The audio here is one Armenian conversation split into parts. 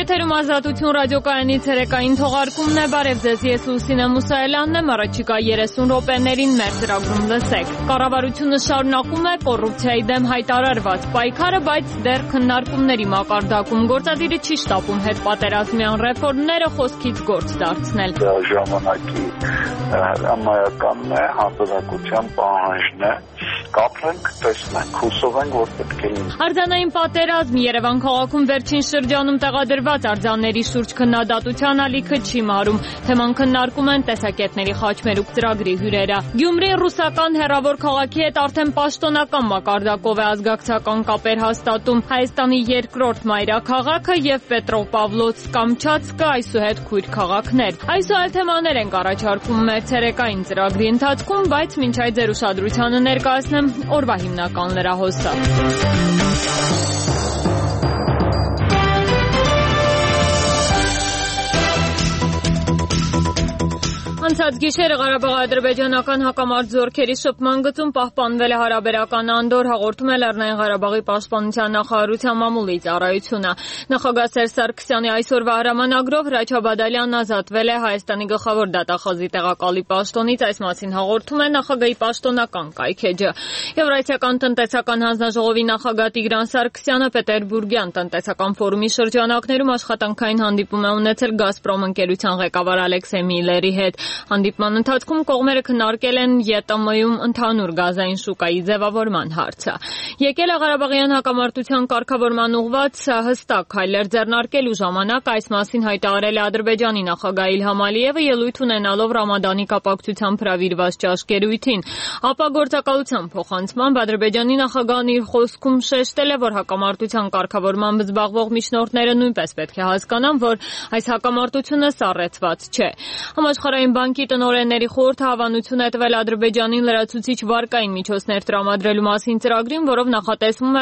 Եթերում Ազատություն ռադիոկայանի ցերեկային թողարկումն է, բարև ձեզ, ես Լուսինե Մուսայելյանն եմ, առաջիկա 30 րոպեներին մեր ծրագրում լսեք։ Կառավարությունը շարունակում է կոռուպցիայի դեմ հայտարարված պայքարը, բայց դեռ քննարկումների մակարդակում գործադիրը չի շտապում հետպատերազմյան ռեֆորմները խոսքից գործ դարձնել։ Ժամանակի ամայականն է, հասարակության պահանջն է, կապրենք, տեսնենք, հուսով ենք, որ պետք է լինի։ Արձանային պատերազմ Երևան քաղաքում վերջին շրջանում տեղադրված արձանների շուրջ քննադատության ալիքը չի մարում։ Թեման քննարկում են տեսակետների խաչմերուկ ծրագրի հյուրերը։ Գյումրին ռուսական հեռավոր քաղաքի հետ արդեն պաշտոնական մակարդակով է ազգակցական կապեր հաստատում Հայաստանի երկրորդ մայրաքաղաքը եւ Պետրոպավլովսկ-Կամչատսկը այսուհետ քույր քաղաքներ։ Այսօր թեմաներ ենք առաջարկում մեր ցերեկային ծրագրի ընթացքում, բայց մինչ այդ ձեր ուշադրությանը ներկայացնեմ օրվա հիմնական լրահոսը։ Անցած գիշերը Ղարաբաղի-ադրբեջանական հակամարտ զորքերի շփման գծում պահպանվել է հարաբերական անդոր, հաղորդում է Լեռնային Ղարաբաղի պաշտպանության նախարարության մամուլի ծառայությունը։ Նախագահ Սերժ Սարգսյանի այսօրվա հրամանագրով Հրաչ Աբադալյանն ազատվել է Հայաստանի գլխավոր դատախազի տեղակալի պաշտոնից, այս մասին հաղորդում է նախագահի պաշտոնական կայքէջը։ Եվրասիական տնտեսական հանձնաժողովի նախագահ Տիգրան Սարգսյանը Պետերբուրգյան տնտեսական ֆորումի շրջանակներում աշխատանքային հանդիպում է ունեցել Գազպրոմ ընկերության ղեկավար Ալեքսեյ Միլլերի հետ։ Հանդիպման ընթացքում կողմերը քննարկել են ԵՏՄ-ում ընդհանուր գազային շուկայի ձևավորման հարցը։ Եկել է Ղարաբաղյան հակամարտության կարգավորման ուղղված հստակ քայլեր ձեռնարկելու ժամանակ, այս մասին հայտարարել է Ադրբեջանի նախագահ Իլհամ Ալիևը ելույթ ունենալով Ռամադանի կապակցությամբ հրավիրված ճաշկերույթին։ Ապա գործակալության փոխանցմամբ Ադրբեջանի նախագահն իր խոսքում շեշտել է, որ հակամարտության կարգավորմամբ զբաղվող միջնորդները նույնպես պետք է հասկանան, որ այս հակամարտությունը սառեցված չէ։ Համաշխարհային բանկի տնօրենների խորհուրդը հավանություն է տվել Ադրբեջանին լրացուցիչ վարկային միջոցներ տրամադրելու մասին ծրագրին, որով նախատեսվում է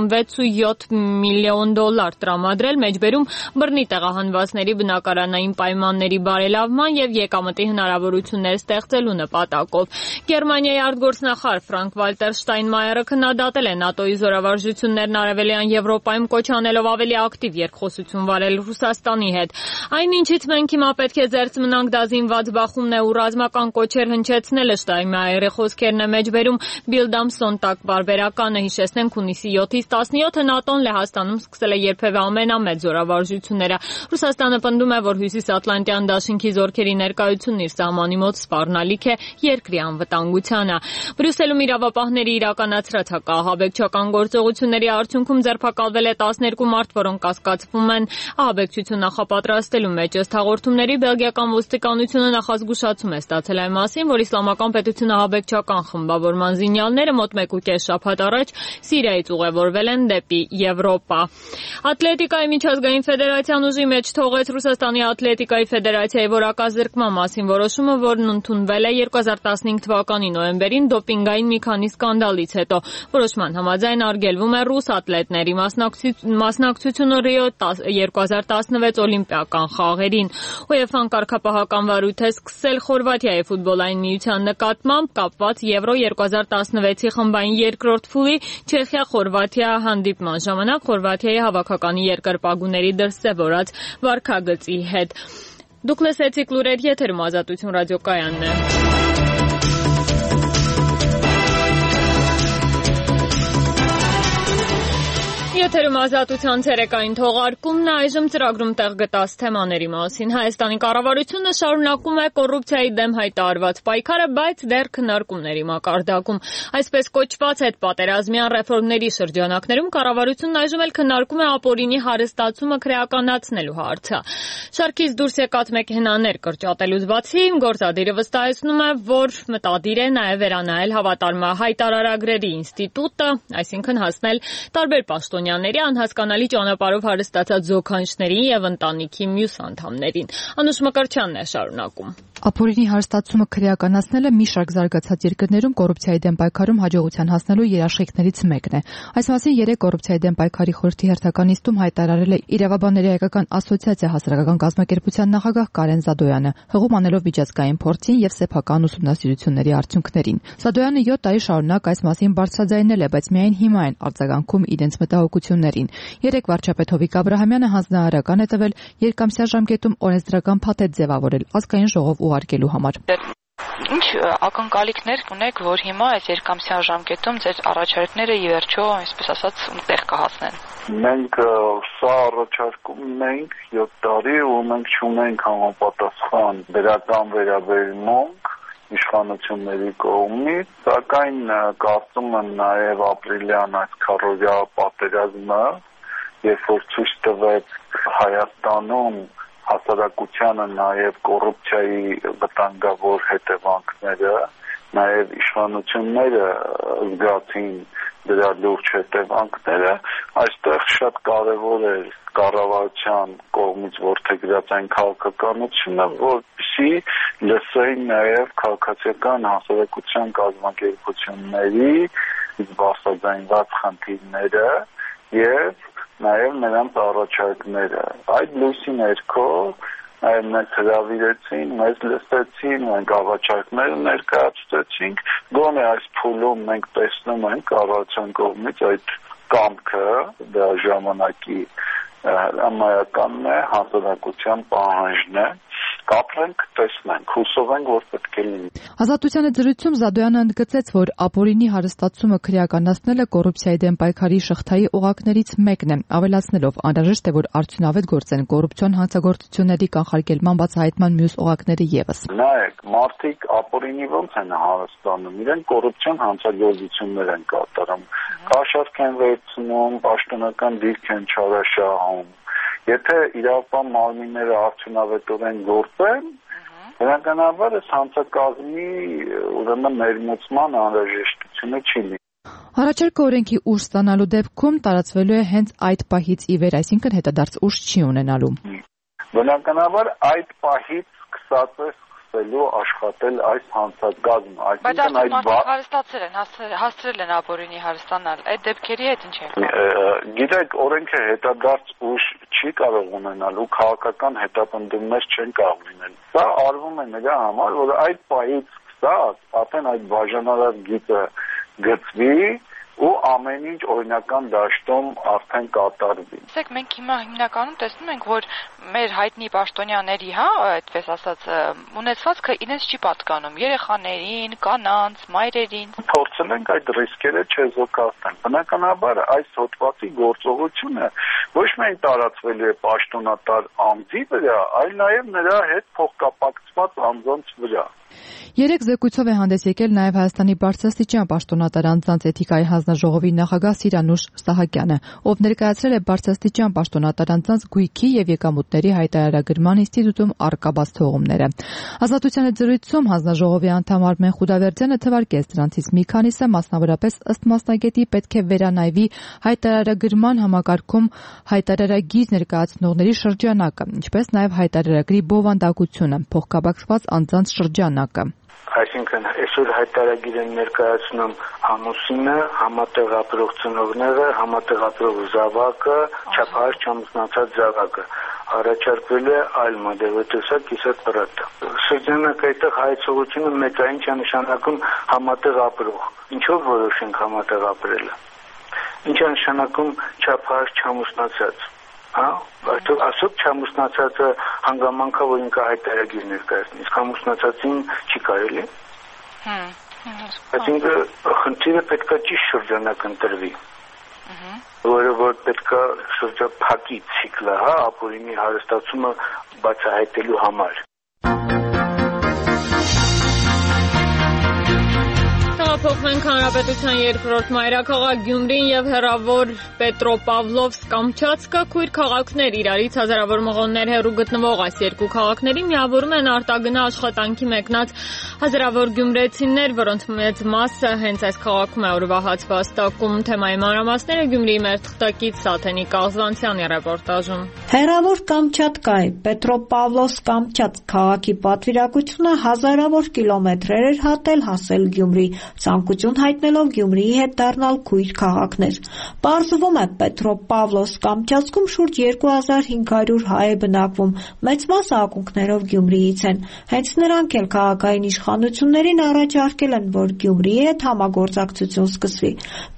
66.7 միլիոն դոլար տրամադրել, մեջբերում բռնի տեղահանվածների բնակարանային պայմանների բարելավման եւ եկամտի հնարավորություններ ստեղծելու նպատակով։ Գերմանիայի արտգործնախարար Ֆրանկ Վալտեր Շտայնմայերը քննադատել է ՆԱՏՕ-ի զորավարժություններն Արևելյան Եվրոպայում կոչ անելով ավելի ակտիվ երկխոսություն վարել Ռուսաստանի հետ։ Այն ինչից մենք հիմա պետք է զերծ մնանք, դա զինված բախումն է ու ռազմական կոչեր հնչեցնելը, Շտայնմայերի խոսքերն է մեջբերում Bild am Sonntag բարբերականը, հիշեցնենք հունիսի 7-ից 17-ը ՆԱՏՕ-ն Լեհաստանում սկսել է երբևէ ամենամեծ զորավարժությունները։ Ռուսաստանը պնդում է, որ Հյուսիսատլանտյան դաշինքի զորքերի ներկայությունն իր սահմանի մոտ սպառնալիք է երկրի անվտանգությանը։ Բրյուսելում իրավապահների իրականացրած հակաահաբեկչական գործողությունների արդյունքում ձերբակալվել է 12 մարդ, որոնք կասկածվում են ահաբեկչություն նախապատրաստելու մեջ։ Ըստ հաղորդումների բելգիական ոստիկանությունը նախազգուշացում է ստացել այն մասին, որ Իսլամական պետությունը ահաբեկչական խմբավորման զինյալները մոտ 1.5 շաբաթ առաջ Սիրիայից ուղևորվել են դեպի Եվրոպա։ Ատլետիկայի միջազգային ֆեդերացիան ուժի մեջ թողեց Ռուսաստանի ատլետիկայի ֆեդերացիայի որակազրկման մասին որոշումը, որն ընդունվել է 2015 թվականի նոյեմբերին դոպինգային մի քանի սկանդալից հետո։ Որոշման համաձայն արգելվում է ռուս ատլետների մասնակցությունը Ռիո 2016 օլիմպիական խաղերին։ ՈՒԵՖԱ-ն կարգապահական վարույթ է սկսել Խորվաթիայի ֆուտբոլային միության նկատմամբ կապված Եվրո 2016-ի խմբային երկրորդ փուլի Չեխիա-Խորվաթիա հանդիպման ժամանակ Խորվաթիայի հավաքականի երկրպագուների դրսևորած վարքագծի հետ։ Դուք լսեցիք լուրեր, եթերում Ազատություն ռադիոկայանն է։ Եթերում Ազատության ցերեկային թողարկումն է, այժմ ծրագրում տեղ գտած թեմաների մասին։ Հայաստանի կառավարությունը շարունակում է կոռուպցիայի դեմ հայտարարված պայքարը, բայց դեռ քննարկումների մակարդակում։ Այսպես կոչված հետպատերազմյան ռեֆորմների շրջանակներում կառավարությունն այժմ էլ քննարկում է ապօրինի հարստացումը քրեականացնելու հարցը։ Շարքից դուրս եկած մեքենաներ կրճատելուց բացի գործադիրը վստահեցնում է, որ մտադիր է նաև վերանայել հավատարմահայտարարագրերի ինստիտուտը, այսինքն հասնել տարբեր պաշտոնյաների անհասկանալի ճանապարհով հարստացած զոքանչներին եւ ընտանիքի մյուս անդամներին։ Անուշ Մկրտչյանն է շարունակում։ Ապօրինի հարստացումը քրեականացնելը մի շարք զարգացած երկրներում կոռուպցիայի դեմ պայքարում հաջողության հասնելու երաշխիքներից մեկն է։ Այս մասին 3 կոռուպցիայի դեմ պայքարի խորհրդի հերթական նիստում հայտարարել է Իրավաբանների հայկական ասոցիացիա հասարակական կազմակերպության նախագահ Կարեն Զադոյանը, հղում անելով միջազգային փորձին եւ սեփական ուսումնասիրությունների արդյունքներին։ Զադոյանը 7 տարի շարունակ այս մասին բարձրաձայնել է, բայց միայն հիմա են արձագանքում իրենց մտահոգության փոփոխություններին։ Երեկ վարչապետ Հովիկ Աբրահամյանը հանձնարարական է տվել երկամսյա ժամկետում օրենսդրական փաթեթ ձևավորել ազգային ժողով ուղարկելու համար։ Ինչ ակնկալիքներ ունեք, որ հիմա այս երկամսյա ժամկետում ձեր առաջարկները ի վերջո, այսպես ասած, տեղ կհասնեն։ Մենք սա առաջարկում ենք 7 տարի ու մենք չունենք համապատասխան դրական վերաբերմունք իշխանությունների կողմից, սակայն կարծում եմ նաև ապրիլյան այս քառօրյա պատերազմը, երբ որ ցույց տվեց Հայաստանում հասարակությանը նաև կոռուպցիայի վտանգավոր հետևանքները, նաև իշխանությունները զգացին դրա լուրջ հետևանքները, այստեղ շատ կարևոր է կառավարության կողմից որդեգրած այն քաղաքականությունը, որպեսզի լսեին նաև քաղաքացիական հասարակության կազմակերպությունների բացատրված խնդիրները եւ նաև նրանց առաջարկները։ Այդ լույսի ներքո նաև մեզ հրավիրեցին, մեզ լսեցին, մենք առաջարկներ ներկայացրեցինք, գոնե այս փուլում մենք տեսնում ենք կառավարության կողմից այդ կամքը, դա ժամանակի հրամայականն է, հասարակության պահանջն է, կապրենք, տեսնենք, հուսով ենք, որ պետք է լինի։ Ազատությանը զրույցում Զադոյանը ընդգծեց, որ ապօրինի հարստացումը քրեականացնելը կոռուպցիայի դեմ պայքարի շղթայի օղակներից մեկն է, ավելացնելով անհրաժեշտ է, որ արդյունավետ գործեն կոռուպցիոն հանցագործությունների կանխարգելման բացահայտման մյուս օղակները ևս։ Նայեք, մարդիկ ապօրինի ոնց են հարստանում, իրենք կոռուպցիոն հանցագործություններ են կատարում, կաշառք են վերցնում, պաշտոնական դիրք են չարաշահում։ Եթե իրավապահ մարմինները արդյունավետորեն գործեն, բնականաբար այս հանցակազմի ուրեմն ներմուծման անհրաժեշտությունը չի լինի։ Առաջարկը օրենքի ուժ ստանալու դեպքում տարածվելու է հենց այդ պահից ի վեր, այսինքն հետադարձ ուժ չի ունենալու։ Բնականաբար այդ պահից սկսած է սկսելու աշխատել այս հանցակազմը, այսինքն այդ հարստացել են, հասցրել են ապօրինի հարստանալ, այդ դեպքերի հետ ինչ է։ Գիտեք, օրենքը հետադարձ ուժ չի կարող ունենալ ու քաղաքական հետապնդումներ չեն կարող լինել։ Սա արվում է նրա համար, որ այդ պահից սկսած արդեն այդ բաժանարար գիծը գծվի ու ամեն ինչ օրինական դաշտում արդեն կատարվի։ Իսկ մենք հիմա հիմնականում տեսնում ենք, որ մեր հայտնի պաշտոնյաների, այդպես ասած, ունեցվածքը իրենց չի պատկանում երեխաներին, կանանց, մայրերին։ Փորձել ենք այդ ռիսկերը չեզոքացնել։ Բնականաբար այս հոդվածի գործողությունը ոչ միայն տարածվելու է պաշտոնատար անձի վրա, այլ նաև նրա հետ փոխկապակցված անձանց վրա։ Երեք զեկույցով է հանդես եկել նաև Հայաստանի բարձրաստիճան պաշտոնատար անձանց էթիկայի հանձնաժողովի նախագահ Սիրանուշ Սահակյանը, ով ներկայացրել է բարձրաստիճան պաշտոնատար անձանց գույքի եւ եկամուտների հայտարարագրման ինստիտուտում առկա բացթողումները։ Ազատությանը զրույցում հանձնաժողովի անդամ Արմեն Խուդավերդյանը թվարկեց դրանցից մի քանիսը, մասնավորապես ըստ մասնագետի պետք է վերանայվի հայտարարագրման համակարգում հայտարարագիր ներկայացնողների շրջանակը, ինչպես նաև հայտարարագրի բովանդակությունը, փոխկապակցված անձանց շրջանակը։ Այսինքն այսօր հայտարարագիր են ներկայացնում ամուսինը, համատեղ ապրող ծնողները, համատեղ ապրող զավակը, չափահաս չամուսնացած զավակը։ Առաջարկվել է այլ մոդել, որտեսա կիսատ պրատը։ Շրջանակը այդտեղ հայցողությունը մեծային չի նշանակում համատեղ ապրող։ Ինչով որոշենք համատեղ ապրելը։ Ինչ է նշանակում չափահաս չամուսնացած։ Ասոք չամուսնացածը հանգամանքա, որ ինքը հայտարարագիր ներկայացնի, իսկ ամուսնացածին չի կարելի։ Այսինքն խնդիրը պետքա ճիշտ շրջանակ ընտրվի, որ պետքա շրջափակի ցիկլը, ապօրինի հարստացումը բացահայտելու համար։ Փոխվենք Հանրապետության երկրորդ մայրաքաղաք Գյումրին եւ հեռավոր Պետրոպավլովսկ-Կամչացկը քույր քաղաքներ իրարից հազարավոր մղոններ հեռու գտնվող այս երկու քաղաքների միավորում են արտագնա աշխատանքի մեկնած հազարավոր գյումրեցիներ, որոնց մեծ մասը հենց այս քաղաքում է օրվա հացվածտակում։ Թեմայի մանրամասները Գյումրիի մեր թղթակից Սաթենիկ Աղզանցյանի ռեպորտաժում։ Հեռավոր Կամչատկայի Պետրոպավլովսկ-Կամչացկ քաղաքի պատվիրակությունը հազարավոր կիլոմետրեր էր հատել հասել Գյումրի, ցանկություն հայտնելով Գյումրիի հետ դառնալ քույր քաղաքներ։ Պարզվում է Պետրոպավլովսկ-Կամչացկում շուրջ 2500 հայ է բնակվում, մեծ մասը ակունքներով Գյումրիից են։ Հենց նրանք էլ քաղաքային իշխանություններին առաջարկել են, որ Գյումրիի հետ համագործակցություն սկսվի։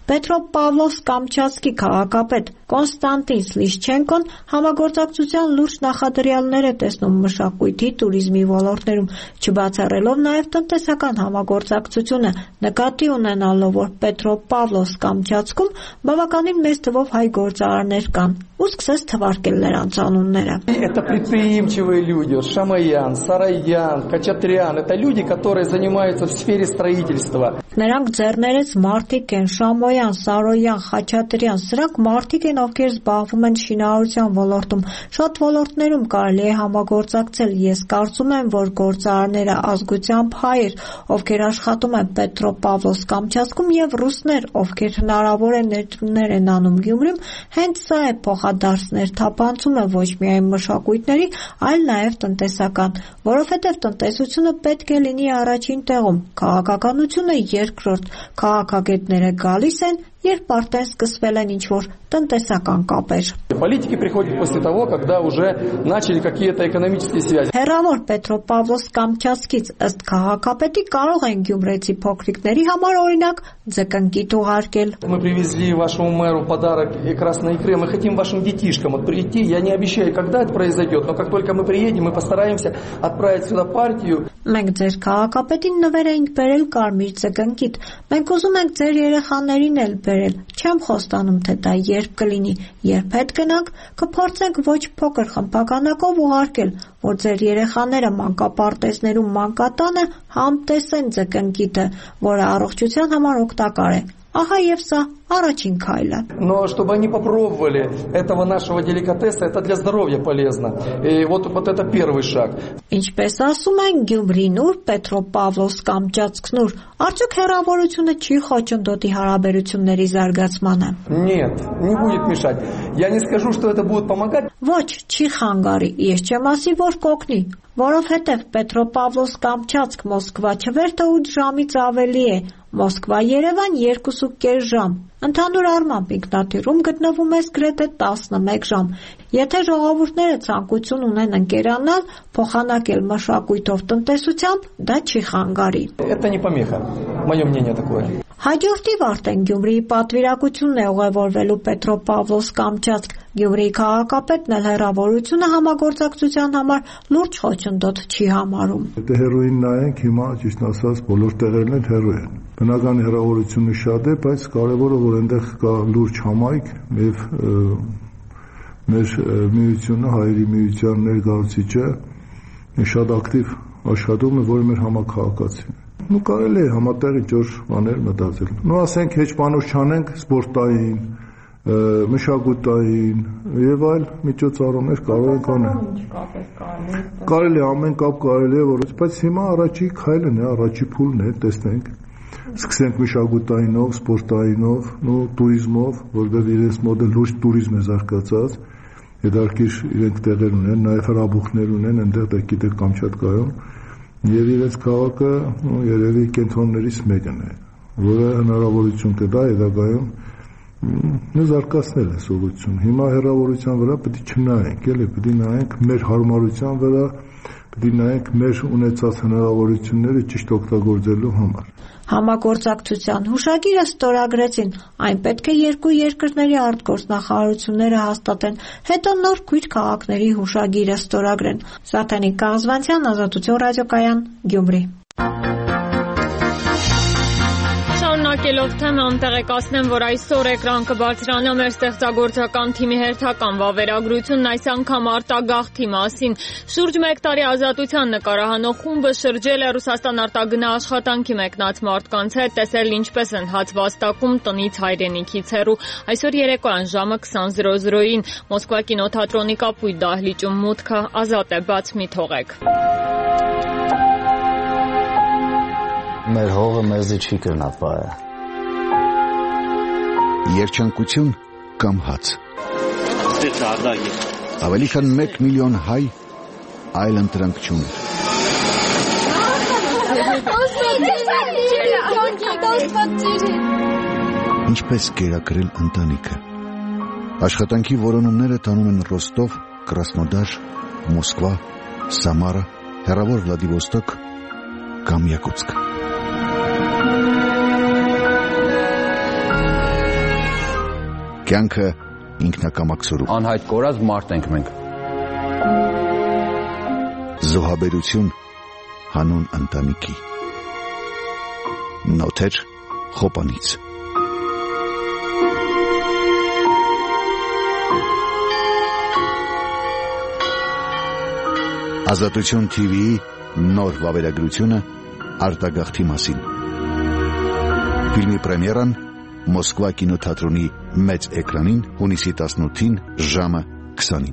Պետրոպավլովսկ-Կամչատսկի քաղաքապետ Կոնստանտին Սլիշչենկոն համագործակցության լուրջ նախադրյալներ է տեսնում մշակույթի, туриզմի ոլորտներում, չբացառելով նաև տնտեսական համագործակցությունը, նկատի ունենալով, որ Պետրոպավլովսկ-Կամչատսկում բավականին մեծ թվով հայ գործարարներ կան, ու սկսեց թվարկել նրանց անունները. Это предприимчивые люди, Шамаян, Сараян, Хачатрян, это люди, которые занимаются в сфере строительства. Նրանք ձեռներեց մարդիկ են, Շամոյան, Սարոյան, Խաչատրյան, սրանք մարդիկ են, ովքեր զբաղվում են շինարարության ոլորտում, շատ ոլորտներում կարելի է համագործակցել, ես կարծում եմ, որ գործարարները ազգությամբ հայեր, ովքեր աշխատում են Պետրոպավլովսկ-Կամչատսկում եւ ռուսներ, ովքեր հնարավոր է ներդրումներ են անում Գյումրիում, հենց սա է փոխադարձներ թափանցումը ոչ միայն մշակույթների, այլ նաեւ տնտեսական, որովհետեւ տնտեսությունը պետք է լինի առաջին տեղում, քաղաքականությունը երկրորդ, քաղաքագետները գալիս են, երբ արդեն սկսվել են ինչ-որ տնտեսական կապեր. Политики приходят после того, когда уже начали какие-то экономические связи. Հեռավոր Պետրոպավլովսկ-Կամչատսկից ըստ քաղաքապետի կարող են գյումրեցի փոքրիկների համար օրինակ ձկնկիթ угարկել. Мы привезли вашему мэру подарок и красной икры. Мы хотим вашим детишкам прийти. Я не обещаю, когда это произойдет, но как только мы приедем, мы постараемся отправить сюда партию. Մենք ձեր քաղաքապետին նվեր էինք բերել կարմիր ձկնկիթ. Մենք ուզում ենք ձեր երեխաներին էլ բերել. Չեմ խոստանում, թե դա երբ կլինի, երբ հետ գնանք, կփորձենք ոչ փոքր խմբականակով ուղարկել, որ ձեր երեխաները մանկապարտեզներում մանկատանը համտեսեն ձկնկիթը, որը առողջության համար օգտակար է. Ահա եւ սա առաջին քայլը. Но чтобы они попробовали этого нашего деликатеса, это для здоровья полезно. И вот это первый шаг. Ինչպես ասում են Գյումրինուր, Պետրոպավլովսկ-Կամչատսկնուր, արդյոք հեռավորությունը չի խոչընդոտի հարաբերությունների զարգացմանը? Нет, не будет мешать. Я не скажу, что это будет помогать. Ոչ, չի խանգարի, ես չեմ ասի, որ կօգնի, որովհետև Պետրոպավլովսկ-Կամչատսկ Մոսկվա չվերթը 8 ժամից ավելի է, Մոսկվա-Երևան 2.5 ժամ. Ընդհանուր առմամբ ինքնաթիռում գտնվում ես գրեթե 11 ժամ. Եթե ժողովուրդները ցանկություն ունեն ընկերանալ, փոխանակել մշակույթով տնտեսությամբ, դա չի խանգարի. Это не помеха. Мое мнение такое. Հաջորդիվ արդեն Գյումրիի պատվիրակությունն է ուղևորվելու Պետրոպավլովսկ-Կամչատսկ. Գյումրիի քաղաքապետն էլ հեռավորությունը համագործակցության համար լուրջ խոչընդոտ չի համարում. Եթե հեռուին նայենք, հիմա ճիշտ ասած բոլոր տեղերն էլ հեռու են. Բնական հեռավորությունը շատ է, բայց կարևորը որ այնտեղ կա լուրջ համայնք եւ մեր միությունը, հայերի միության ներկայացուցիչը շատ ակտիվ աշխատում է, որը մեր համակարգացին է. Ու կարելի է համատեղ ինչ-որ բաներ մտածել. Ու ասենք հեչպանուց չանենք սպորտային, մշակութային եւ այլ միջոցառումներ կարող են անել. Կարելի է ամեն կապ կարելի է, բայց հիմա առաջի քայլն է, առաջի փուլն է, տեսնենք. Սկսենք մշակութայինով, սպորտայինով, ու туриզմով, որտեղ իրենց մոտ լուրջ туриզմ է զարգացած, հետարքիր իրենք տեղեր ունեն, նաև հրաբուխներ ունեն, այնտեղ դա գիտեք Կամչատկայում, եւ իրենց քաղաքը երևի կենտրոններից մեկն է, որը հնարավորություն կտա հետագայում զարգացնել այս ուղղությունը. Հիմա հեռավորության վրա պետք է չնայենք, էլի պետք է նայենք մեր հարմարության վրա, պետք է նայենք մեր ունեցած հնարավորությունները ճիշտ օգտագործելու համար. Համագործակցության հուշագիրը ստորագրեցին, այն պետք է երկու երկրների արտգործնախարարությունները հաստատեն, հետո նոր քույր քաղաքների հուշագիրը ստորագրեն. Սաթենիկ Կաղզվանցյան, Ազատություն ռադիոկայան, Գյումրի. Շարունակելով թեման տեղեկացնեմ, որ այսօր էկրան կբարձրանա մեր ստեղծագործական թիմի հերթական վավերագրությունն այս անգամ արտագաղթի մասին. Շուրջ 1 տարի ազատության նկարահանող խումբը շրջել է Ռուսաստան արտագնա աշխատանքի մեկնած մարդկանց հետ, տեսել ինչպես են հաց վաստակում տնից հայրենիքից հեռու. Այսօր երեկոյան ժամը 20:00-ին Մոսկվա կինոթատրոնի կապույտ դահլիճում մուտքը ազատ է, բաց մի թողեք. Մեր հողը մեզի չի կրնապայը. Երջանկություն կամ հաց. Ավելի քան 1 միլիոն հայ այլ ընտրանք չունի. Ինչպես կերակրել ընտանիքը. Աշխատանքի որոնումները տանում են Ռոստով, Կրասնոդար, Մոսկվա, Սամարա, հեռավոր Վլադիվոստոկ կամ Յակուտսկ. կյանքը ինքնակամաքսորում։ Անհայտ կորած մարդ ենք մենք։ Զոհաբերություն հանուն ընտանիքի։ Նոթեր Խոպանից։ Ազատություն TV-ի նոր վավերագրությունը արտագաղթի մասին։ Ֆիլմի պրեմիերան Մոսկվա կինոթատրոնի մեծ էկրանին հունիսի 18-ին ժամը 20-ին։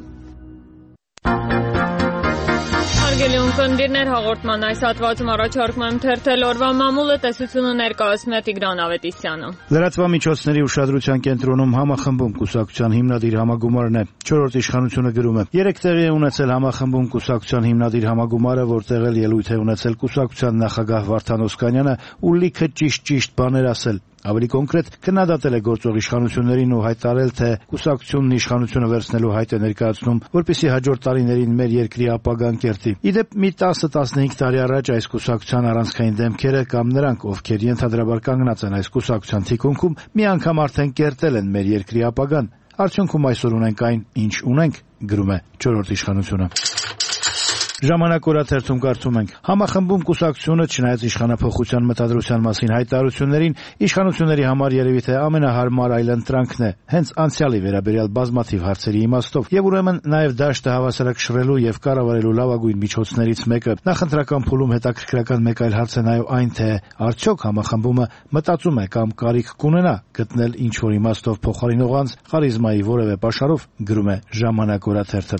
Հարգելի ունկնդիրներ, հաղորդման այս հատվածում առաջարկում եմ թերթել օրվա մամուլը, տեսությունը ներկայացնում է Տիգրան Ավետիսյանը։ Լրատվամիջոցների ուշադրության կենտրոնում համախմբում կուսակցության հիմնադիր համագումարն է։ 4-րդ իշխանությունը գրում է. 3 տեղի է ունեցել համախմբում կուսակցության հիմնադիր համագումարը, որտեղ էլ ելույթ է ունեցել կուսակցության նախագահ Վարդան Օսկանյանը ու լիքը ճիշտ բաներ ասել։ Ավելի կոնկրետ քննադատել է գործող իշխանություններին ու հայտարարել, թե կուսակցությունն իշխանությունը վերցնելու հայտ է ներկայացնում, որպեսզի հաջորդ տարիներին մեր երկրի ապագան կերտի։ Իդեպ մի 10-15 տարի առաջ այս կուսակցության առանցքային դեմքերը կամ նրանք, ովքեր ենթադրաբար կանգնած են այս կուսակցության թիկունքում, մի անգամ արդեն կերտել են մեր երկրի ապագան։ Արդյունքում այսօր ունենք այն, ինչ ունենք, գրում է 4-րդ իշխանությունը։ Ժամանակ օրաթերթում կարդում ենք. համախմբում կուսակցությունը չնայած իշխանափոխության մտադրության մասին հայտարարություններին, իշխանությունների համար երևի թե ամենահարմար այլընտրանքն է, հենց անցյալի վերաբերյալ բազմաթիվ հարցերի իմաստով, եւ ուրեմն նաեւ դաշտը հավասարակշռելու եւ կառավարելու լավագույն միջոցներից մեկը։ Նախընտրական փուլում հետաքրքրական մեկ այլ հարց է նաեւ այն, թե արդյոք համախմբումը մտածում է կամ կարիք կունենա գտնել ինչ որ իմաստով փոխարինող անձ խարիզմայի որևէ պաշարով, գրում է Ժամանակ օրաթերթը։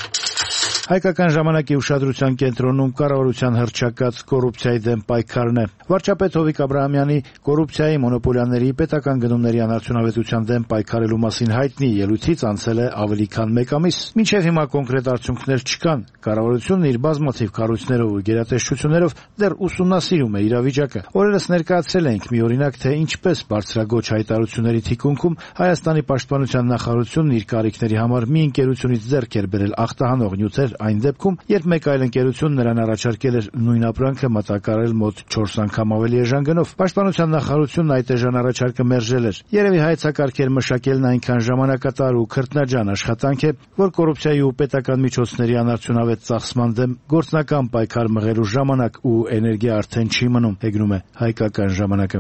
Հայկական ժամանակի ուշադրության կենտրոնում կառավարության հռչակած կոռուպցիայի դեմ պայքարն է։ Վարչապետ Հովիկ Աբրահամյանի կոռուպցիայի, մոնոպոլիաների, պետական գնումների անարդյունավետության դեմ պայքարելու մասին հայտնի ելույթից անցել է ավելի քան 1 ամիս։ Մինչև հիմա կոնկրետ արդյունքներ չկան։ Կառավարությունն իր բազմաթիվ կառույցներով ու գերատեսչություններով դեռ ուսումնասիրում է իրավիճակը։ Օրերս ներկայացրել ենք մի օրինակ, թե ինչպես բարձրագոչ հայտարարությունների թիկունքում Հայաստանի պաշտպանության նախարարությունն իր կարիքների համար մի ընկերությունից ձեռք էր բերել ախտահանող նյութեր այն դեպքում, երբ մեկ այլ ընկերություն նրան առաջարկել էր նույն ապրանքը մատակարարել մոտ 4 անգամ ավելի էժան գնով։ Պաշտպանության նախարարությունն այդ էժան առաջարկը մերժել էր։ Երևի հայեցակարգեր մշակելն այնքան ժամանակատար ու քրտնաջան աշխատանք է, որ կոռուպցիայի ու պետական միջոցների անարդյունավետ ծախսման դեմ գործնական պայքար մղելու ժամանակ ու էներգիա արդեն չի մնում, հեգնում է Հայկական ժամանակը։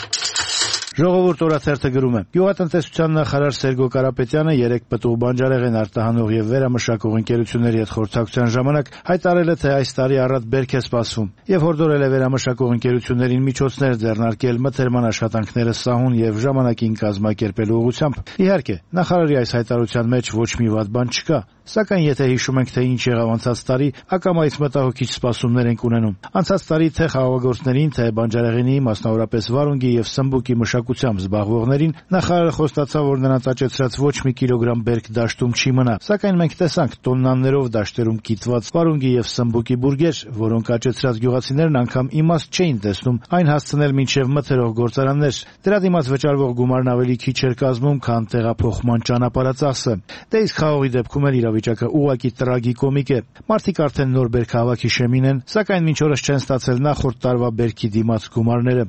Ժողովուրդ օրաթերթը գրում է. Գյուղատնտեսության նախարար Սերգո Կարապետյանը 3 պտուղ բանջարեղեն արտահանող եւ վերամշակող ընկերությունների հետ խորհրդակցության ժամանակ հայտարարել է, թե այս տարի առատ բերք է սպասվում եւ հորդորել է վերամշակող ընկերություններին միջոցներ ձեռնարկել մթերման աշխատանքները սահուն եւ ժամանակին կազմակերպելու ուղղությամբ։ Իհարկե, նախարարի այս հայտարարության մեջ ոչ մի վատ բան չկա, սակայն եթե հիշում ենք, թե ինչ եղավ անցած տարի, ակամայից մտահոգիչ սպասումներ ենք ունենում։ Անցած տարի թե խաղաղորդներին, թե բանջարեղենի, մասնավորապես վարունգի եւ սմբուկի մշակությամբ զբաղվողներին նախարարը խոստացավ, որ նրանց աճեցրած ոչ մի կիլոգրամ բերք դաշտում չի մնա։ Սակայն մենք տեսանք տոննաներով դաշտերում կիտված վարունգի եւ սմբուկի բուրգեր, որոնք աճեցրած գյուղացիներն անգամ իմաստ չէին տեսնում այն հասցնել մինչեւ մթերող գործարաններ։ Դրա դիմաց վճարվող գումարն ավելի քիչ էր կազմում, քան տեղափոխման ճանապարհածախսը։ Դե իսկ խաղողի դեպքում էլ իրավիճակը ուղղակի տրագիկոմիկ է։ Մարդիկ արդեն նոր բերքահավաքի շեմին են, սակայն մինչ օրս չեն ստացել նախորդ տարվա բերքի դիմաց գումարները։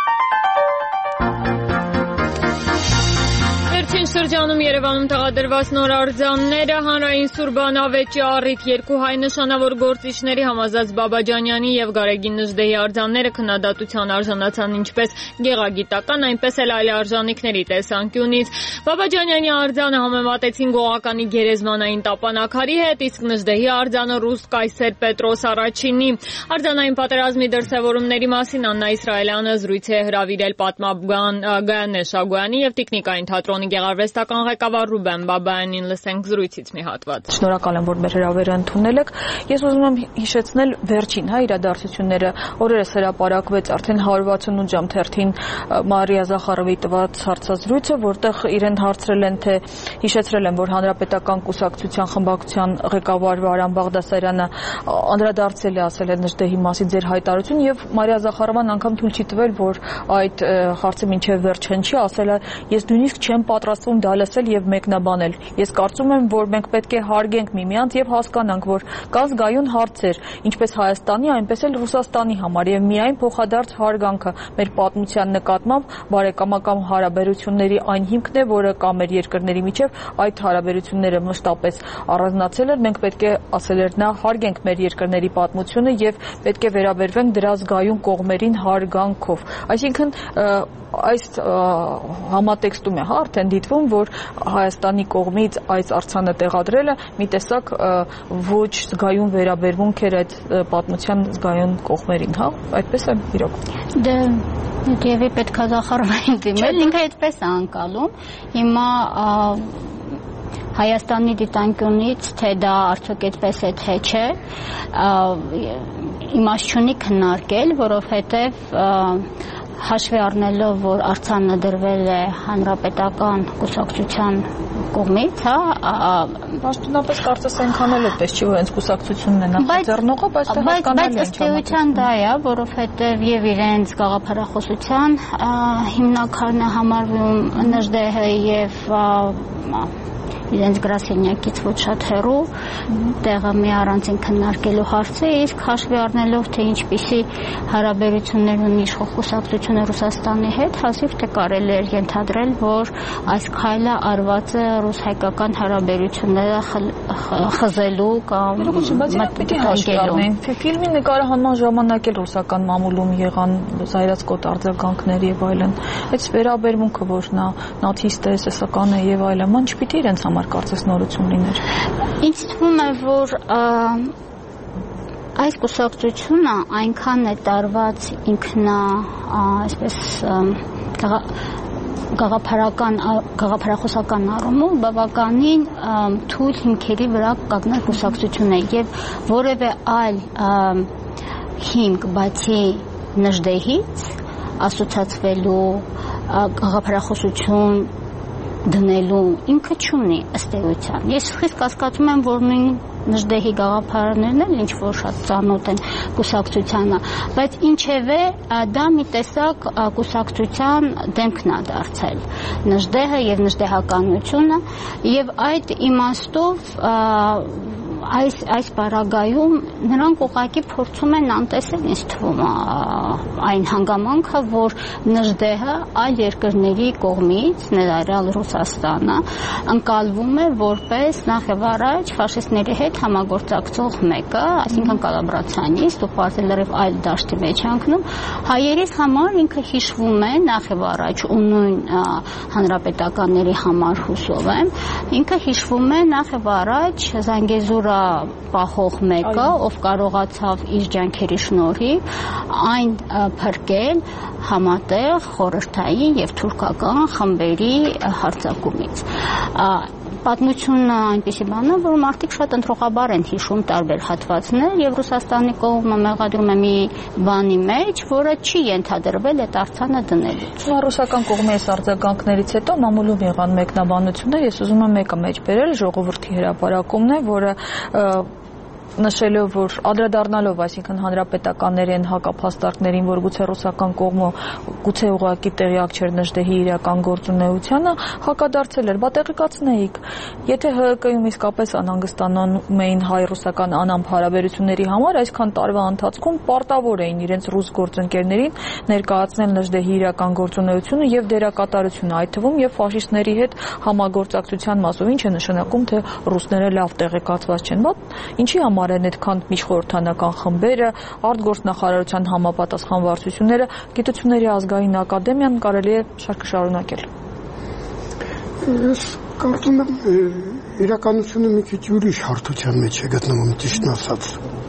Շրջանում Երևանում տեղադրված նոր արձանները հանրային Սուրբանավեճի առիթ 2 հայ նշանավոր գործիչների Համազած Բաբաջանյանի եւ Գարեգին Նժդեհի արձանները քննադատության արժանացան ինչպես գեղագիտական, այնպես էլ այլ արժանինքների տեսանկյունից։ Բաբաջանյանի արձանը համեմատեցին գողականի գերեզմանային տապանակարի հետ, իսկ Նժդեհի արձանը ռուս կայսեր Պետրոս առաջինի։ Արձանային պատերազմի դրսևորումների մասին Աննա Իսրայելյանը զրույց է հրավիրել պատմաբան Գայանե Շագոյանի եւ Տիկնիկային թատրոնի գեղարվեստական ղեկավար Ռուբեն Բաբայանին լսենք զրույցից մի հատված։ Շնորհակալ եմ, որ մեր հրավերը ընդունել եք։ Ես ուզում եմ հիշեցնել վերջին իրադարձությունները։ Օրերս հրապարակվեց արդեն 168 ժամ թերթին Մարիա Զախարովի տված հարցազրույցը, որտեղ իրեն հարցրել են, թե հիշեցրել են, որ Հանրապետական կուսակցության խմբակցության ղեկավար Վարան Բաղդասարյանը անդրադարձել է ասել է Նժդեհի մասին ձեր հայտարարություն եւ Մարիա Զախարովան անգամ թույլ չի տվել, որ այդ հարցը մինչեւ վերջ հնչի, ասել է ես նույնիսկ չեմ պատրաստվում դիտվում դա լսել եւ մեկնաբանել։ Ես կարծում եմ, որ մենք պետք է հարգենք միմյանց եւ հասկանանք, որ կա զգայուն հարցեր, ինչպես Հայաստանի, այնպես էլ Ռուսաստանի համար եւ միայն փոխադարձ հարգանքը մեր պատմության նկատմամբ բարեկամական հարաբերությունների այն հիմքն է, որը կա մեր երկրների միջև, այդ հարաբերությունները մշտապես առանձնացել են, մենք պետք է ասել էր նա հարգենք մեր երկրների պատմությունը եւ պետք է վերաբերվենք դրա զգայուն կողմերին հարգանքով։ Այսինքն այս համատեքստում է արդեն դիտվում, որ Հայաստանի կողմից այս արձանը տեղադրելը մի տեսակ ոչ զգայուն վերաբերմունք էր այդ պատմության զգայուն կողմերին, հա, այդպես է իրոք։ Դե Եվի պետք է Զախարովին դիմել, ինքը այդպես է անցալում։ Հիմա Հայաստանի դիտանկյունից, թե դա արդյոք այդպես է, թե չէ, իմաստ չունի քննարկել, որովհետև հաշվի առնելով, որ արձանը դրվել է հանրապետական կուսակցության կողմից, հա, պաշտոնապես կարծես այնքան էլ այդպես չի, որ հենց կուսակցությունն է նախաձեռնողը, բայց ըստ էության դա է, որովհետև եւ իրենց գաղափարախոսության հիմնակարն է համարվում ՆԺԴ-ը եւ իրենց գրասենյակից ոչ շատ հեռու տեղը մի առանցին քննարկելու հարցը, իսկ հաշվի առնելով, թե ինչպիսի հարաբերություններ ունի իշխող կուսակցությունը Ռուսաստանի հետ, հազիվ թե կարելի էր ենթադրել, որ այս քայլը արված է ռուս-հայկական հարաբերությունները խզելու կամ մտահոգելու։ Ֆիլմի նկարահանման ժամանակ էլ ռուսական մամուլում եղան զայրացկոտ արձագանքներ եւ այլն։ Այս վերաբերմունքը, որ նա նացիստ է, սեսական է եւ այլն, ման չպիտի իրենց համար կարծես նորություն լիներ։ Ինձ թվում է, որ այս կուսակցությունը այնքան է տարված ինքնա, այսպես գաղափարախոսական առումով բավականին թույլ հիմքերի վրա կանգնած կուսակցություն է եւ որևէ այլ հիմք բացի ՆԺԴ-ից ասոցացվելու գաղափարախոսություն դնելու ինքը չունի ըստ էության։ Ես խիստ կասկածում եմ, որ նույն ՆԺԴ-ի գաղափարներն էլ ինչ որ շատ ծանոթ են կուսակցությանը, բայց ինչևէ դա մի տեսակ կուսակցության դեմքն է դարձել ՆԺԴ-ը եւ ՆԺԴ-հականությունը եւ այդ իմաստով այս պարագայում նրանք ուղղակի փորձում են անտեսել, ինձ թվում է, այն հանգամանքը, որ ՆԺԴ-ը այլ երկրների կողմից, ներառյալ Ռուսաստանը, ընկալվում է որպես նախ եւ առաջ ֆաշիստների հետ համագործակցող մեկը, այսինքն կոլաբորացիոնիստ ու պարտիլերով այլ դաշտի մեջ անկնում, հայերիս համար ինքը հիշվում է նախ եւ առաջ ու նույն հանրապետականների համար հուսով եմ, ինքը հիշվում է նախ եւ առաջ Զանգեզուրը պահող մեկը, ով կարողացավ իր ջանքերի շնորհիվ այն փրկել համատեղ խորհրդային եւ թուրքական խմբերի հարձակումից։ Պատմությունը այնպիսի բան է, որ մարդիկ շատ ընտրողաբար են հիշում տարբեր հատվածներ եւ Ռուսաստանի կողմը մեղադրում է մի բանի մեջ, որը չի ենթադրվել այդ արձանը դնելուց։ Ռուսական կողմի այս արձագանքներից հետո մամուլում եղան մեկնաբանություններ, ես ուզում եմ մեկը մեջ բերել, ժողովրդի հրապարակումն է, որը նշելով, որ անդրադառնալով, այսինքն հանրապետականների են հակափաստարկներին, որ գուցե ռուսական կողմը գուցե ուղղակի տեղյակ չէր ՆԺԴ-ի իրական գործունեությանը, հակադարձել էր, բա տեղեկացնեիք, եթե ՀԿ-ում իսկապես անհանգստանում էին հայ-ռուսական անամփ հարաբերությունների համար, այսքան տարվա ընթացքում պարտավոր էին իրենց ռուս գործընկերներին ներկայացնել ՆԺԴ-ի իրական գործունեությունը եւ դերակատարությունը, այդ թվում եւ ֆաշիստների հետ համագործակցության մասով, ինչ է նշանակում, թե ռուսները լավ տեղեկացված չեն, բա ինչի համար են այդքան միջխորհրդանական խմբերը, արտգործնախարարության համապատասխան վարչությունները, Գիտությունների ազգային ակադեմիան, կարելի է շարքը շարունակել։ Ես կարծում եմ իրականությունը մի քիչ ուրիշ հարթության մեջ է գտնվում, ճիշտն ասած։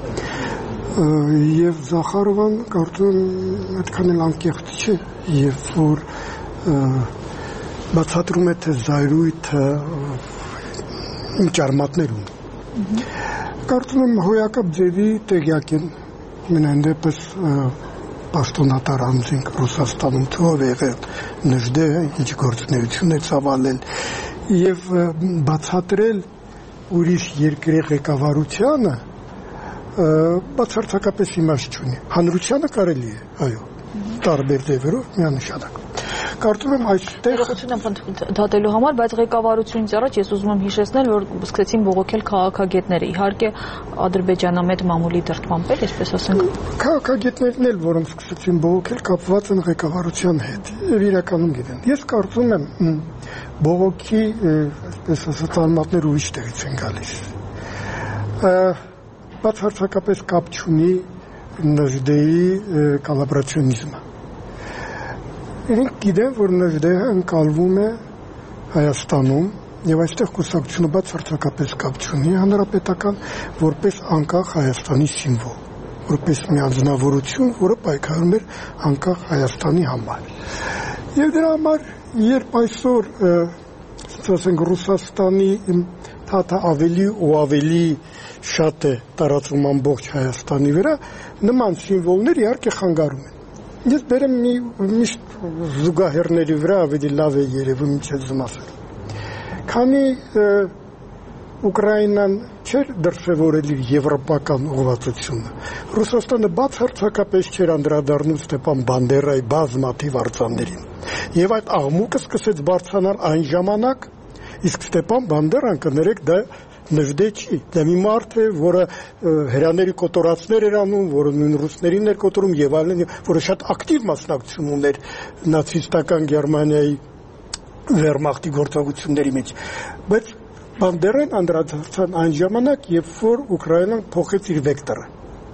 Եվ Զախարովան կարծում եմ այդքան էլ անկեղծ չէ, երբ որ բացատրում է, թե զայրույթը ինչ արմատներ ունի։ Կարծում եմ հոյակապ ձևի տեղյակ են մենայն դեպս պաշտոնատար անձինք Ռուսաստանում թվով եղել ՆԺԴ-ը, ինչ գործունեություն է ծավալել եւ բացատրել ուրիշ երկրի ղեկավարությանը բացարձակապես իմաստ չունի։ Հանրությանը կարելի է, այո, տարբեր ձևերով միանշանակ։ Կարծում եմ այստեղ դատելու համար, բայց ղեկավարությունից առաջ ես ուզում եմ հիշեցնել, որ սկսեցին բողոքել քաղաքագետները։ Իհարկե ադրբեջանամետ մամուլի դրդմամբ էլ, այսպես ասենք։ Քաղաքագետներն էլ, որոնք սկսեցին բողոքել, կապված են ղեկավարության հետ, եւ իրականում գիտեն։ Ես կարծում եմ բողոքի, այսպես ասած, անմատներ ուրիշ տեղից են գալիս։ Բացարձակապես կապ չունի Նժդեի կոլաբորացիոնիզմը։ Իրենք գիտեն, որ Նժդեը ընկալվում է Հայաստանում եւ այստեղ կուսակցությունը բացարձակապես կապ չունի հանրապետական, որպես անկախ Հայաստանի սիմվոլ, որպես մի անձնավորություն, որը պայքարում էր անկախ Հայաստանի համար։ Եվ դրա համար, երբ այսօր, ասենք, Ռուսաստանի թաթը ավելի ու ավելի շատ է տարածվում ամբողջ Հայաստանի վրա, նման սիմվոլներ իհարկե խանգարում են։ Ես բերեմ միշտ զուգահեռների վրա ավելի լավ է երևում ինչ եմ ասել։ Քանի Ուկրաինան չէր դրսևորել իր եվրոպական ուղղվածությունը, Ռուսաստանը բացարձակապես չէր անդրադառնում Ստեփան Բանդերայի բազմաթիվ արձաններին։ Եվ այդ աղմուկը սկսեց բարձրանալ այն ժամանակ, իսկ Ստեփան Բանդերան, կներեք, դա Նժդե չի, դա մի մարդ է, որը հրաների կոտորածներ էր անում, որը նույն ռուսներին էր կոտորում եւ այլն, որը շատ ակտիվ մասնակցություն ուներ նացիստական Գերմանիայի վերմախտի գործողությունների մեջ։ Բայց Բանդերան անդրադարձան այն ժամանակ, երբ որ Ուկրաինան փոխեց իր վեկտորը։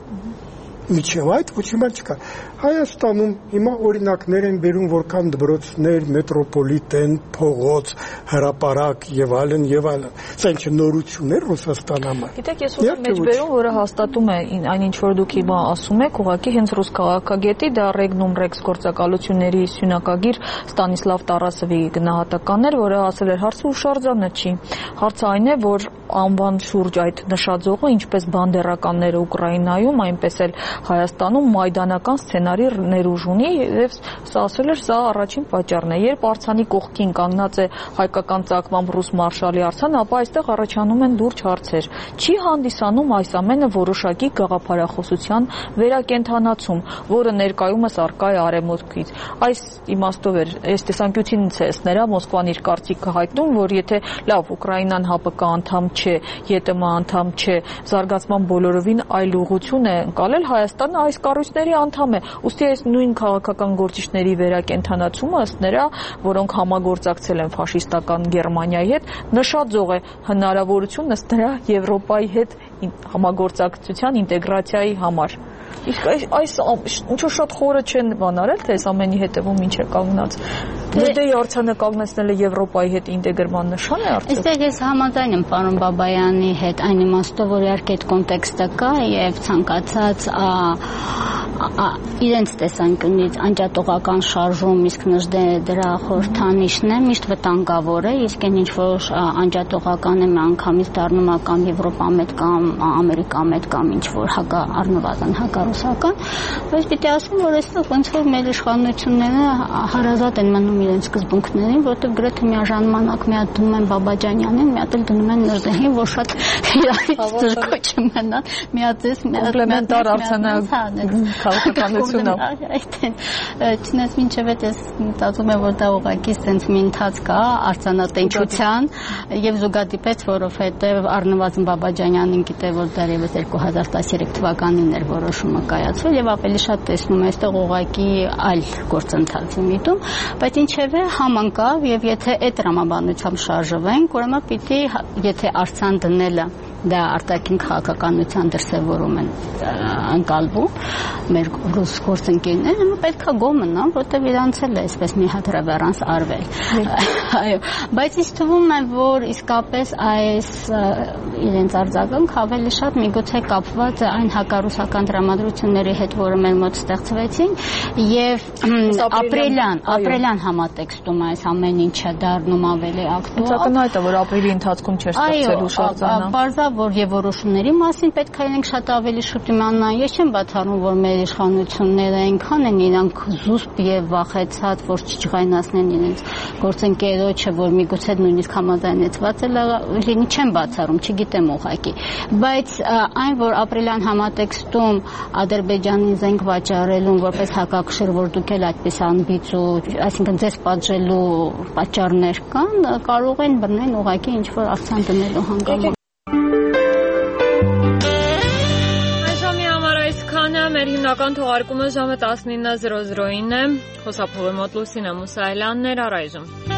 Միջև այդ ոչ մի բան չկա։ Հայաստանում հիմա օրինակներ են բերում, որ կան դպրոցներ, մետրոպոլիտեն, փողոց, հրապարակ եւ այլն եւ այլն։ Սա ինչ նորություն է Ռուսաստանի համար։ Գիտեք, ես ուզում եմ մեջբերում, որը հաստատում է այն ինչ որ դուք հիմա ասում եք, ուղղակի հենց ռուս քաղաքագետի դա Regnum Rex գործակալությունների սյունակագիր Ստանիսլավ Տարասովի գնահատականն էր, որը ասել էր հարցը ուշարձանը չի։ Հարցը այն է, որ անվան շուրջ այդ նշաձողը, ինչպես բանդերականները Ուկրաինայում, այնպես էլ Հայաստանում մայդանական սցենարի ներուժ ունի եւ սա ասել էր, սա առաջին պատճառն է։ Երբ արձանի կողքին կանգնած է հայկական ծագմամբ ռուս մարշալի արձանը, ապա այստեղ առաջանում են լուրջ հարցեր։ Չի հանդիսանում այս ամենը որոշակի գաղափարախոսության վերակենդանացում, որը ներկայումս առկա է արևմուտքից։ Այս իմաստով էր, այս տեսանկյունից է ըստ նրա Մոսկվան իր կարծիքը հայտնում, որ եթե լավ Ուկրաինան ՀԱՊԿ անդամ չէ, ԵՏՄ անդամ չէ, զարգացման բոլորովին այլ ուղղություն է ընկալել, Հայաստանը այս կառույցների անդամ է։ Ուստի այս նույն քաղաքական գործիչների վերակենդանացումը ըստ նրա, որոնք համագործակցել են ֆաշիստական Գերմանիայի հետ, նշաձող է հնարավորություն ըստ նրա Եվրոպայի հետ համագործակցության ինտեգրացիայի համար։ Իսկ այս ինչ-որ շատ խորը չեն բանարել, թե այս ամենի հետևում ինչ է կանգնած։ Նժդեի արձանը կանգնեցնելը Եվրոպայի հետ ինտեգրման նշան է արդյոք։ Այստեղ ես համաձայն եմ պարոն Բաբայանի հետ այն իմաստով, որ իհարկե այդ կոնտեքստը կա եւ ցանկացած իրենց տեսանկյունից անջատողական շարժում, իսկ Նժդեը դրա խորհրդանիշն է, միշտ վտանգավոր է, իսկ այն ինչ որ անջատողական է, անգամից դառնում է կամ Եվրոպամետ կամ Ամերիկամետ կամ ինչ որ առնվազն հակառուսական, բայց պիտի ասեմ, որ այստեղ ոնց որ մեր իշխանությունները հարազատ են մնում իրենց սկզբունքներին, որտեղ գրեթե միաժամանակ մի հատ դնում են Բաբաջանյանին, մի հատ էլ դնում են Նժդեին, որ շատ իրարից դժգոհ չմնան, մի հատ էս կոմպլեմենտար քաղաքականությունը։ Չնայած մինչև այդ ես մտածում եմ, որ դա ուղղակի sense մի ընթացք է արձանատենչության եւ զուգադիպեց, որովհետեւ առնվազն Բաբաջանյանին գիտե, որ դեռևս 2013 թվականին էր որոշումը կայացվել եւ ավելի շատ տեսնում այստեղ ուղղակի այլ գործընթացի միտում, բայց ինչեւէ համընկավ եւ եթե այդ տրամաբանությամբ շարժվենք, ուրեմն պիտի եթե արցան դնելը դա արտաքին քաղաքականության դրսևորում են ընկալվում մեր ռուս գործընկերները, պետք է գոհ մնան, որտեղ իրանց էլ է այսպես մի հատ ռևերանս արվել։ Այո, բայց ինձ թվում է, որ իսկապես այս իրենց արձագանք ավելի շատ միգուցե կապված է այն հակառուսական տրամադրությունների հետ, որը մեր մոտ ստեղծվեցին, եւ ապրիլյան համատեքստում այս ամեն ինչը դառնում ավելի ակտուալ։ Ակնհայտ է, որ ապրիլի ընթացքում չէր ստեղծել հուշարձանը։ որ եւ որոշումների մասին պետք է իրենք շատ ավելի շուտ իմանան։ Ես չեմ բացառում, որ մեր իշխանությունները այնքան են իրանք զուսպ եւ վախեցած, որ չջղայնացնեն իրենց գործընկերոջը, որ միգուցե նույնիսկ համաձայնեցված լինի, չեմ բացառում, չգիտեմ ուղղակի։ Բայց այն, որ ապրիլյան համատեքստում Ադրբեջանին զենք վաճառելուն որպես հակակշիռ, որ դուք էլ այդպես անբիծ ու այսինքն ձեզ պատժելու պատճառներ կան, կարող են բռնեն ուղղակի ինչ որ արձան դնելու հանգամանք։ Այժմի համար այսքանը, մեր հիմնական թողարկումը ժամը 19:00-ին է։ Խոսափողի մոտ Լուսինե Մուսայելյանն էր, առայժմ։